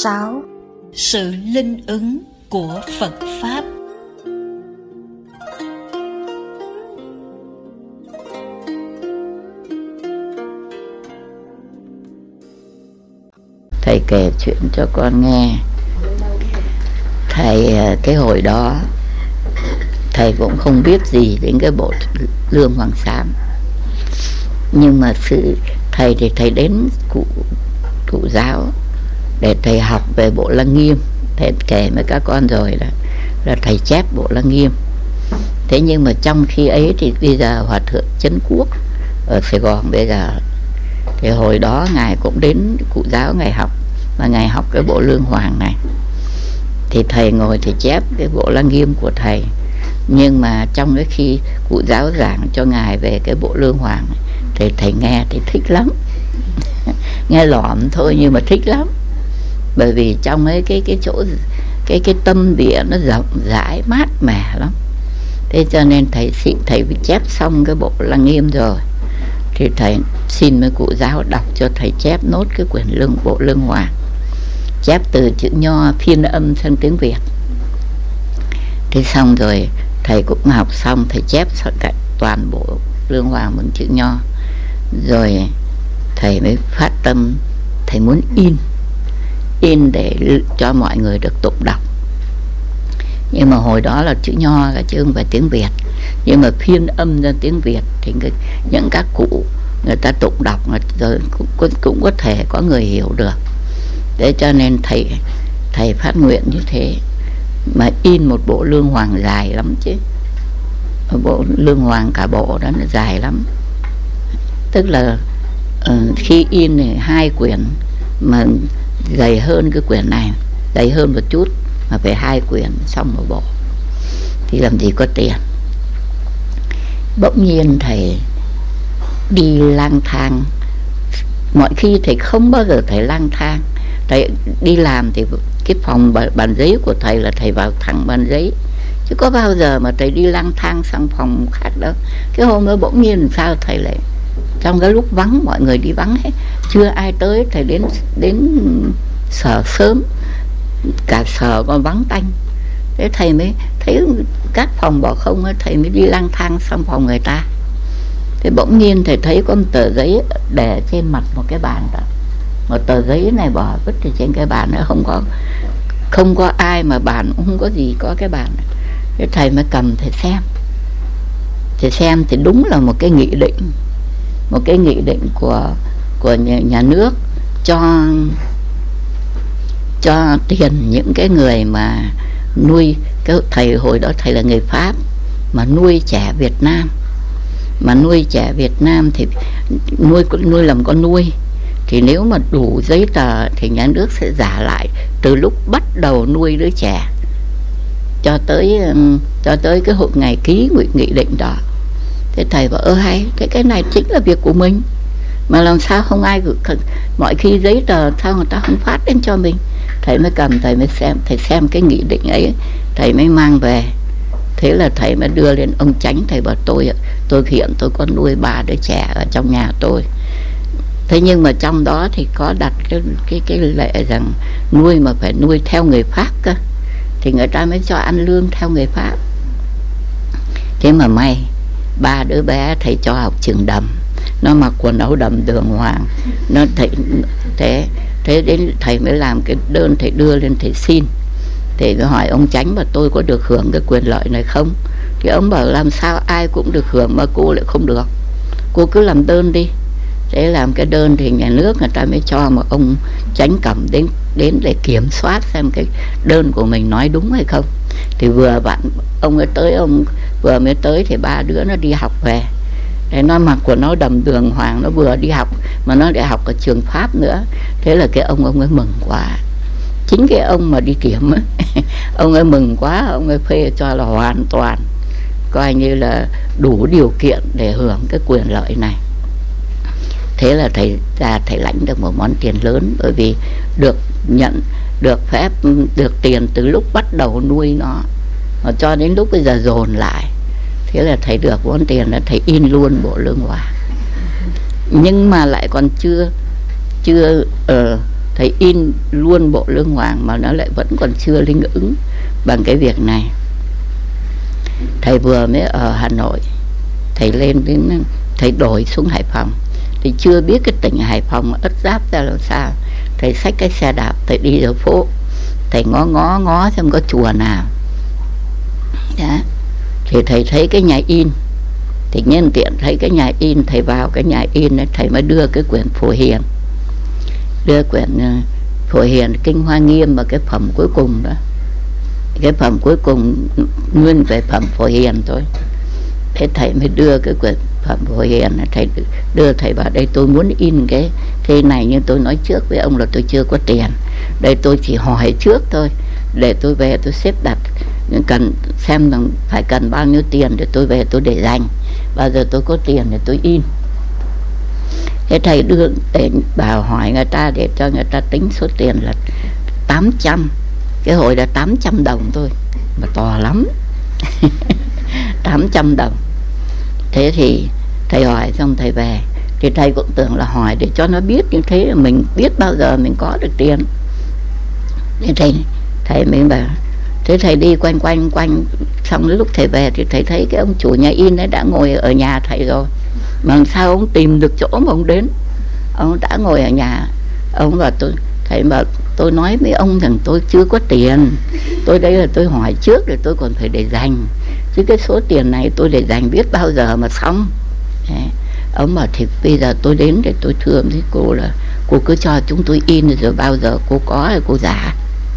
6. Sự linh ứng của Phật Pháp. Thầy kể chuyện cho con nghe. Thầy cái hồi đó thầy cũng không biết gì đến cái bộ Lương Hoàng Sám, nhưng mà thầy thì thầy đến cụ giáo để thầy học về bộ Lăng Nghiêm. Thầy kể với các con rồi là thầy chép bộ Lăng Nghiêm. Thế nhưng mà trong khi ấy thì bây giờ Hòa thượng Trấn Quốc ở Sài Gòn bây giờ, thì hồi đó ngài cũng đến cụ giáo ngài học, và ngài học cái bộ Lương Hoàng này. Thì thầy ngồi thầy chép cái bộ Lăng Nghiêm của thầy, nhưng mà trong cái khi cụ giáo giảng cho ngài về cái bộ Lương Hoàng thì thầy nghe thì thích lắm. Nghe lỏm thôi nhưng mà thích lắm, bởi vì trong ấy cái chỗ cái tâm địa nó rộng rãi mát mẻ lắm. Thế cho nên thầy chép xong cái bộ Lăng Nghiêm rồi thì thầy xin với cụ giáo đọc cho thầy chép nốt cái quyển bộ Lương Hoàng, chép từ chữ Nho phiên âm sang tiếng Việt. Thế xong rồi thầy cũng học xong, thầy chép toàn bộ Lương Hoàng bằng chữ Nho. Rồi thầy mới phát tâm thầy muốn in để cho mọi người được tụng đọc. Nhưng mà hồi đó là chữ Nho chứ không phải tiếng Việt, nhưng mà phiên âm ra tiếng Việt thì những các cụ người ta tụng đọc rồi cũng có thể có người hiểu được. Thế cho nên thầy phát nguyện như thế, mà in một bộ Lương Hoàng dài lắm chứ. Bộ Lương Hoàng cả bộ đó nó dài lắm. Tức là khi in thì 2 quyển mà dày hơn cái quyển này, dày hơn một chút, mà phải 2 quyển xong một bộ thì làm gì có tiền. Bỗng nhiên thầy đi lang thang. Mọi khi thầy không bao giờ thầy lang thang. Thầy đi làm thì cái phòng bàn giấy của thầy là thầy vào thẳng bàn giấy, chứ có bao giờ mà thầy đi lang thang sang phòng khác đâu. Cái hôm đó bỗng nhiên sao thầy lại trong cái lúc vắng, mọi người đi vắng hết, chưa ai tới, thầy đến sở sớm, cả sở còn vắng tanh. Thế thầy mới thấy các phòng bỏ không, thầy mới đi lang thang sang phòng người ta. Thế bỗng nhiên thầy thấy có một tờ giấy để trên mặt một cái bàn đó. Một tờ giấy này bỏ vứt ở trên cái bàn nữa, không có ai, mà bàn cũng không có gì, có cái bàn. Thế thầy mới cầm thầy xem thì đúng là một cái nghị định của nhà nước cho tiền những cái người mà nuôi. Cái thầy hồi đó thầy là người Pháp mà nuôi trẻ Việt Nam, thì nuôi làm con nuôi, thì nếu mà đủ giấy tờ thì nhà nước sẽ trả lại từ lúc bắt đầu nuôi đứa trẻ cho tới cái hội ngày ký nghị định đó. Thế thầy bảo hay, cái này chính là việc của mình, mà làm sao không ai gửi, mọi khi giấy tờ sao người ta không phát đến cho mình. Thầy mới cầm, thầy mới xem cái nghị định ấy, thầy mới mang về. Thế là thầy mới đưa lên ông Chánh, thầy bảo tôi hiện tôi có nuôi 3 đứa trẻ ở trong nhà tôi. Thế nhưng mà trong đó thì có đặt cái lệ rằng nuôi mà phải nuôi theo người Pháp cơ, thì người ta mới cho ăn lương theo người Pháp. Thế mà may 3 đứa bé thầy cho học trường Đầm, nó mặc quần áo đầm đường hoàng, nó thế đến thầy mới làm cái đơn, thầy đưa lên thầy xin. Thì tôi hỏi ông Chánh mà tôi có được hưởng cái quyền lợi này không? Thì ông bảo làm sao ai cũng được hưởng mà cô lại không được, cô cứ làm đơn đi. Thế làm cái đơn thì nhà nước người ta mới cho, mà ông Chánh cầm đến để kiểm soát xem cái đơn của mình nói đúng hay không. Thì ông vừa mới tới thì 3 đứa nó đi học về. Thế nó mặc quần áo đầm đường hoàng, nó vừa đi học mà nó lại học ở trường Pháp nữa. Thế là cái ông ấy mừng quá. Chính cái ông mà đi kiểm ấy, ông ấy mừng quá, ông ấy phê cho là hoàn toàn coi như là đủ điều kiện để hưởng cái quyền lợi này. Thế là thầy lãnh được một món tiền lớn, bởi vì được phép được tiền từ lúc bắt đầu nuôi nó mà cho đến lúc bây giờ dồn lại. Thế là thầy được món tiền là thầy in luôn bộ Lương Hoàng. Nhưng mà lại còn chưa thầy in luôn bộ Lương Hoàng mà nó lại vẫn còn chưa linh ứng bằng cái việc này. Thầy vừa mới ở Hà Nội, thầy lên đến, thầy đổi xuống Hải Phòng, thì chưa biết cái tỉnh Hải Phòng ất giáp ra làm sao. Thầy xách cái xe đạp, thầy đi ở phố, thầy ngó xem có chùa nào. Đó. Thì thầy thấy cái nhà in, thì nhân tiện thấy cái nhà in, thầy vào cái nhà in ấy, thầy mới đưa cái quyển Phổ Hiền, đưa quyển Phổ Hiền Kinh Hoa Nghiêm và cái phẩm cuối cùng đó. Cái phẩm cuối cùng nguyên về phẩm Phổ Hiền thôi. Thế thầy mới đưa cái quyển phẩm Phổ Hiền, thầy đưa thầy vào đây, tôi muốn in cái này, nhưng tôi nói trước với ông là tôi chưa có tiền. Đây tôi chỉ hỏi trước thôi, để tôi về tôi xếp đặt, cần xem rằng phải cần bao nhiêu tiền để tôi về tôi để dành, bao giờ tôi có tiền để tôi in. Thế thầy đưa để bảo hỏi người ta để cho người ta tính số tiền là 800. Cái hồi là 800 đồng thôi, mà to lắm. 800 đồng. Thế thì thầy hỏi xong thầy về, thì thầy cũng tưởng là hỏi để cho nó biết, như thế là mình biết bao giờ mình có được tiền. Thế thầy mới bảo, thế thầy đi quanh, xong lúc thầy về thì thầy thấy cái ông chủ nhà in ấy đã ngồi ở nhà thầy rồi. Mà làm sao ông tìm được chỗ mà ông đến? Ông đã ngồi ở nhà. Ông bảo thầy bảo tôi nói với ông rằng tôi chưa có tiền, tôi đây là tôi hỏi trước để tôi còn phải để dành, chứ cái số tiền này tôi để dành biết bao giờ mà xong. Đấy. Ông bảo thì bây giờ tôi đến để tôi thưa với cô là cô cứ cho chúng tôi in, rồi bao giờ cô có thì cô giả.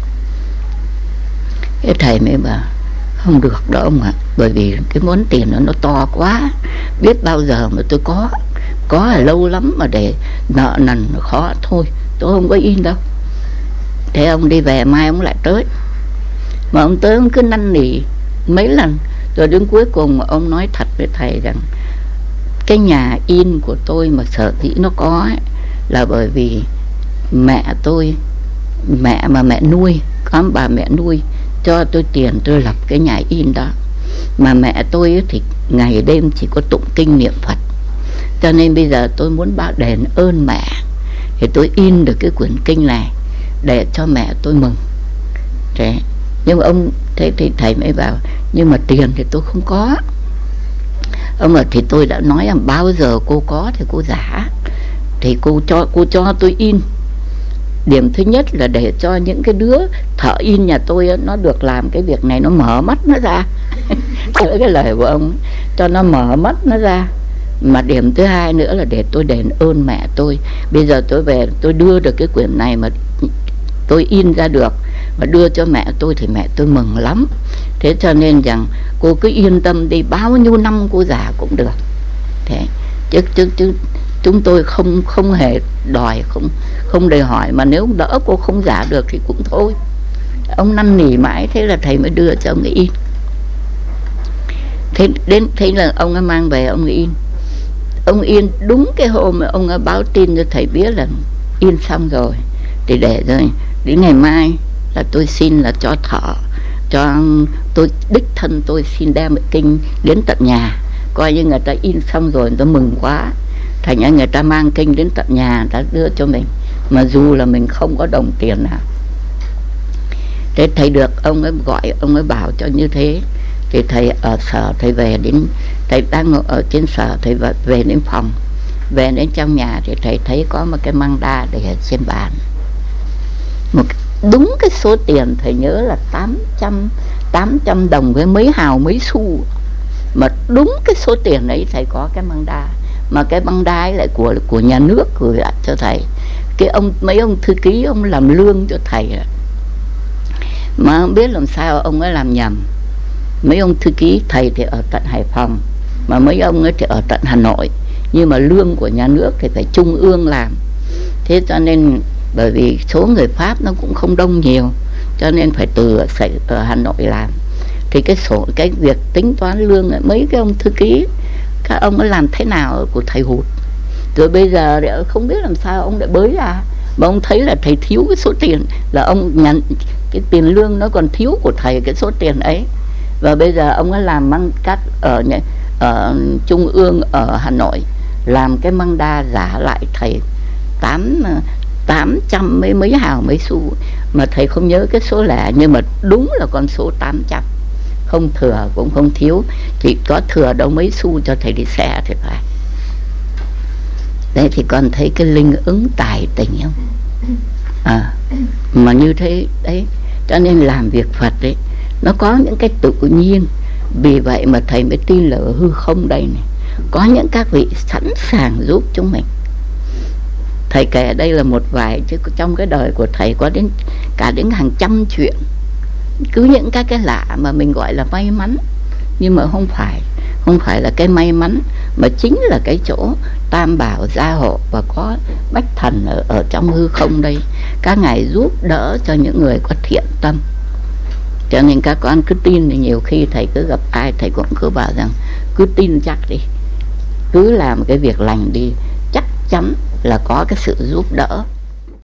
Cái thầy mới bảo không được đó ông ạ, bởi vì cái món tiền nó to quá, biết bao giờ mà tôi có là lâu lắm mà để nợ nần khó, thôi tôi không có in đâu. Thế ông đi về, mai ông lại tới, mà ông tới ông cứ năn nỉ mấy lần, rồi đến cuối cùng ông nói thật với thầy rằng cái nhà in của tôi mà sở dĩ nó có ấy, là bởi vì mẹ tôi, mẹ nuôi, có bà mẹ nuôi cho tôi tiền tôi lập cái nhà in đó. Mà mẹ tôi ấy thì ngày đêm chỉ có tụng kinh niệm Phật, cho nên bây giờ tôi muốn đền ơn mẹ, thì tôi in được cái quyển kinh này để cho mẹ tôi mừng. Thế nhưng mà ông thế thì thầy mới bảo nhưng mà tiền thì tôi không có. Ông bảo thì tôi đã nói là bao giờ cô có thì cô giả, thì cô cho tôi in. Điểm thứ nhất là để cho những cái đứa thợ in nhà tôi nó được làm cái việc này, nó mở mắt nó ra. Cái lời của ông cho nó mở mắt nó ra. Mà điểm thứ hai nữa là để tôi đền ơn mẹ tôi. Bây giờ tôi về tôi đưa được cái quyển này mà tôi in ra được và đưa cho mẹ tôi thì mẹ tôi mừng lắm. Thế cho nên rằng cô cứ yên tâm đi, bao nhiêu năm cô giả cũng được. Thế chứ chúng tôi không hề đòi, không đòi hỏi, mà nếu đỡ cô không giả được thì cũng thôi. Ông năn nỉ mãi, thế là thầy mới đưa cho ông ấy in. Thế là ông ấy mang về ông ấy in. Ông in đúng cái hôm mà ông ấy báo tin cho thầy biết là in xong rồi, thì để rồi đến ngày mai là tôi xin là cho thợ, cho tôi đích thân tôi xin đem kinh đến tận nhà, coi như người ta in xong rồi người ta mừng quá, thành ra người ta mang kinh đến tận nhà người ta đưa cho mình, mà dù là mình không có đồng tiền nào. Thế thầy được ông ấy gọi, ông ấy bảo cho như thế. Thì thầy ở sở, thầy về đến, thầy đang ở trên sở, thầy về đến phòng, về đến trong nhà thì thầy thấy có một cái măng đa để ở trên bàn, đúng cái số tiền thầy nhớ là 800 đồng với mấy hào mấy xu, mà đúng cái số tiền ấy thầy có cái măng đa, mà cái măng đa ấy lại của nhà nước gửi lại cho thầy. Cái mấy ông thư ký ông làm lương cho thầy, mà không biết làm sao ông ấy làm nhầm. Mấy ông thư ký thầy thì ở tận Hải Phòng, mà mấy ông ấy thì ở tận Hà Nội, nhưng mà lương của nhà nước thì phải trung ương làm. Thế cho nên bởi vì số người Pháp nó cũng không đông nhiều, cho nên phải ở Hà Nội làm. Thì cái việc tính toán lương ấy, mấy cái ông thư ký các ông ấy làm thế nào của thầy hụt. Rồi bây giờ không biết làm sao ông lại bới ra, mà ông thấy là thầy thiếu cái số tiền, là ông nhận cái tiền lương nó còn thiếu của thầy cái số tiền ấy. Và bây giờ ông ấy làm măng cắt ở trung ương ở Hà Nội, làm cái măng đa giả lại thầy 800 mấy hào mấy xu, mà thầy không nhớ cái số lẻ, nhưng mà đúng là con số 800, không thừa cũng không thiếu, chỉ có thừa đâu mấy xu cho thầy đi xe thì phải. Đấy thì con thấy cái linh ứng tài tình không? Mà như thế đấy, cho nên làm việc Phật đấy nó có những cái tự nhiên. Vì vậy mà thầy mới tin là ở hư không đây này có những các vị sẵn sàng giúp chúng mình. Thầy kể đây là một vài, chứ trong cái đời của thầy có đến cả đến hàng trăm chuyện. Cứ những cái lạ mà mình gọi là may mắn, nhưng mà không phải là cái may mắn, mà chính là cái chỗ Tam Bảo gia hộ và có bách thần ở trong hư không đây. Các ngài giúp đỡ cho những người có thiện tâm. Cho nên các con cứ tin, thì nhiều khi thầy cứ gặp ai thầy cũng cứ bảo rằng cứ tin chắc đi, cứ làm cái việc lành đi, chắc chắn là có cái sự giúp đỡ.